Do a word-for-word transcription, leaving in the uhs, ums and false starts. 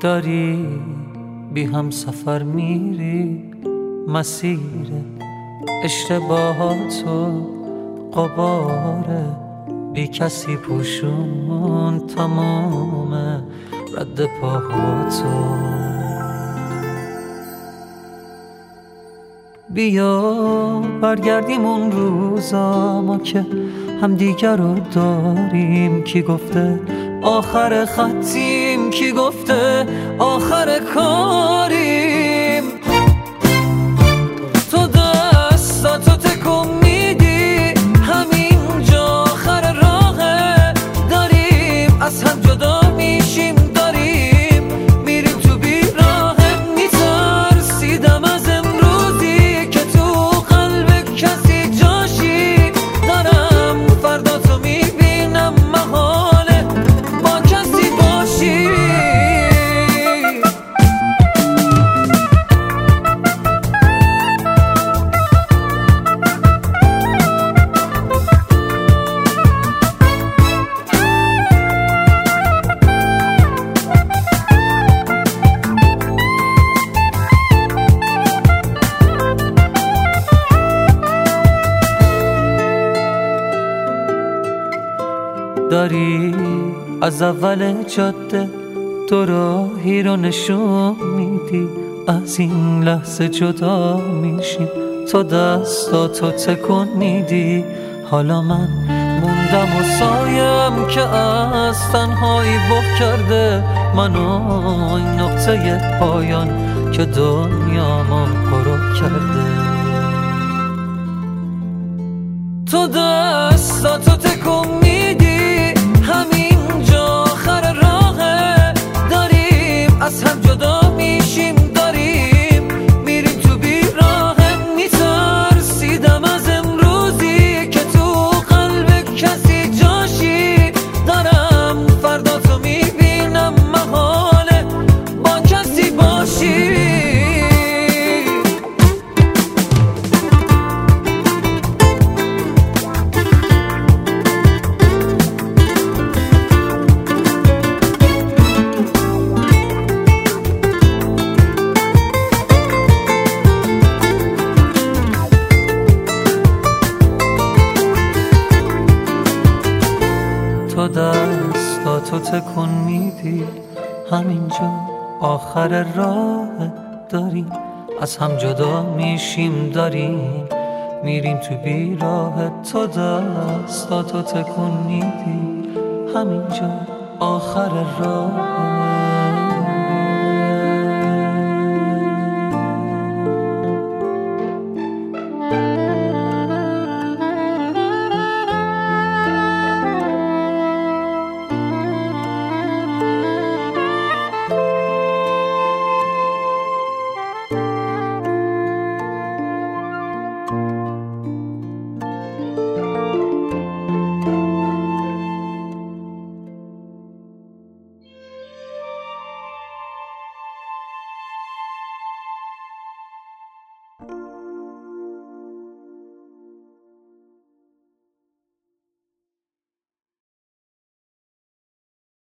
داری بی هم سفر میری، مسیر اشتباهاتو قباره بی کسی پوشون تمام رد پاهاتو. بیا برگردیم اون روزا ما که هم دیگر رو داریم. کی گفته آخر خطیم، کی گفته آخر کاریم. تو دستاتو تکون میدی، همینجا آخر راهه. داریم از هم جدا میشیم، داریم میریم تو بیراهه. میترسیدم از امروزی که تو قلب کسی جاشی. دارم فردا تو میبینم محاله با کسی باشی. داری از اول جاده دو راهی رو نشون میدی. از این لحظه جدا میشیم، تو دستاتو تکون میدی. حالا من موندم و سایم که از تنهایی بغ کرده منو. این نقطه پایان که دنیامو غروب کرده. تو دستاتو تکون میدی، همینجا آخر راهه. داریم از هم جدا میشیم، داریم میریم تو بیراهه. میترسیدم از امروزی که تو قلب کسی جاشی. دارم فردا تو میبینم محاله با کسی باشی. تو دستاتو تکون میدی، همینجا آخر راه. داریم از هم جدا میشیم، داریم میریم تو بیراه. تو دستاتو تکون میدی، همینجا آخر راه.